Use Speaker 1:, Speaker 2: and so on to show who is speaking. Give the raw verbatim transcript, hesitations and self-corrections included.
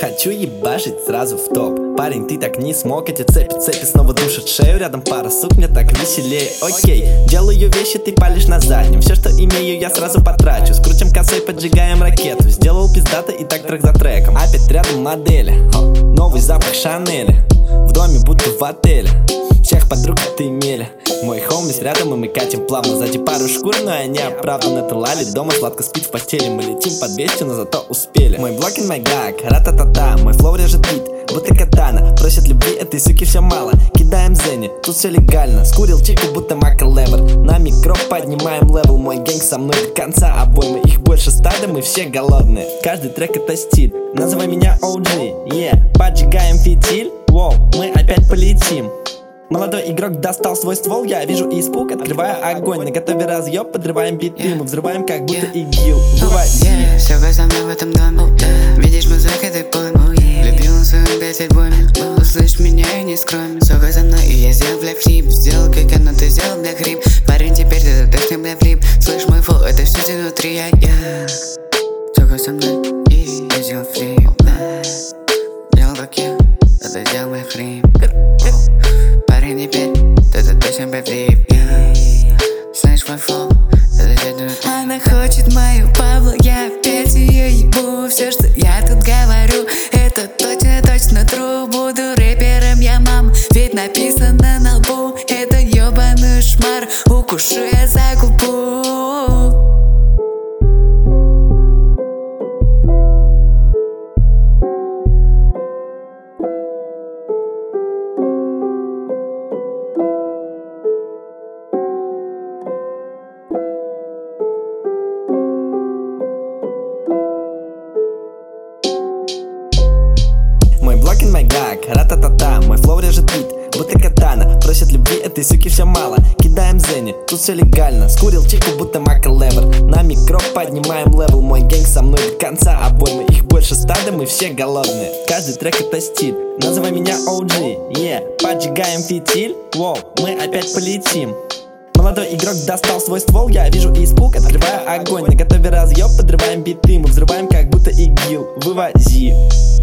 Speaker 1: Хочу ебашить сразу в топ. Парень, ты так не смог, эти цепи, цепи снова душат шею. Рядом пара сук, мне так веселее. Окей, делаю вещи, ты палишь на заднем. Все, что имею, я сразу потрачу. Скрутим косой, поджигаем ракету. Сделал пиздато и так трек за треком. Опять рядом модели, О, новый запах Шанели. В доме будто в отеле. Всех подруг отымели. Мой хоумис рядом, и мы катим плавно. Сзади пару шкур, но они оправданно тулали. Дома сладко спит в постели. Мы летим под двести, но зато успели. Мой блокин, мой гак, ра-та-та-та. Мой флоу режет бит, будто катана. Просят любви, этой суки все мало. Кидаем зенни, тут все легально. Скурил чику, будто макролевер. На микро поднимаем левел. Мой гэнг со мной до конца обоймы. Их больше стада, мы все голодные. Каждый трек это стиль, называй меня о джи. Yeah, поджигаем фитиль. Воу, мы опять полетим. Молодой игрок достал свой ствол, я вижу испуг, открываю огонь. На готове разъеб, подрываем биты, мы взрываем как будто ИГИЛ. Вывози.
Speaker 2: Все со мной в этом доме, видишь музыка, ты пойму. Любил на своем пять альбоме, услышь меня и не скроме. Сука за мной, и я сделал бля флип. Сделал как оно, ты сделал бля хрип. Парень, теперь ты точно бля флип. Слышь мой флоу, это все внутри, я, я. Сука со мной, и я сделал флип. Делал как я, это сделал бля хрип. Парень, теперь ты точно бля флип. Слышь мой флоу, это все внутри. Она хочет мою Павлу, я опять ее ебу. Все, что я тут говорю, это точно-точно true. Буду рэпером, я мам, ведь написано на лбу. Это ебаный шмар, укушу я за губу.
Speaker 1: Мой блокин, мой гак, ра-та-та-та. Мой флоу режет бит, будто катана. Просят любви, этой суки все мало. Кидаем зенни, тут все легально. Скурил чику, будто макролевер. На микро поднимаем левел. Мой гэнг со мной до конца обоймы. Их больше стада, мы все голодные. Каждый трек это стиль, называй меня о джи. Yeah, поджигаем фитиль. Воу, мы опять полетим. Молодой игрок достал свой ствол, я вижу испуг, открываю огонь. На готове разъеб, подрываем биты, мы взрываем как будто ИГИЛ. Вывози.